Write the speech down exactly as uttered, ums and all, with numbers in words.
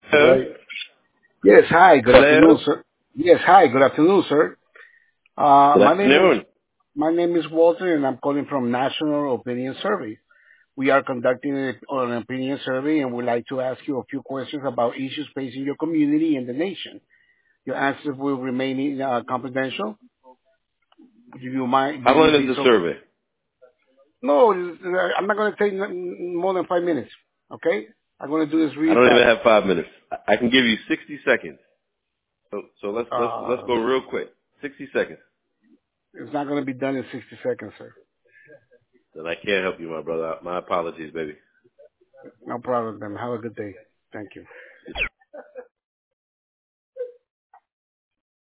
Hello. Right. Yes, hi, good afternoon, Hello. sir. Yes, hi, good afternoon, sir. Uh, Good my name is afternoon. my name is Walter, and I'm calling from National Opinion Survey. We are conducting a- an opinion survey, and we'd like to ask you a few questions about issues facing your community and the nation. Your answers will remain uh, confidential. Do you mind? How Will you long is be the so? survey? No, I'm not going to take n- more than five minutes. Okay, I'm going to do this I really don't even fast. have five minutes. I I can give you sixty seconds. So, so let's let's let's Uh, go real quick. Sixty seconds. it's not going to be done in sixty seconds, sir. Then I can't help you, my brother. My apologies, baby. No problem, then. Have a good day. Thank you.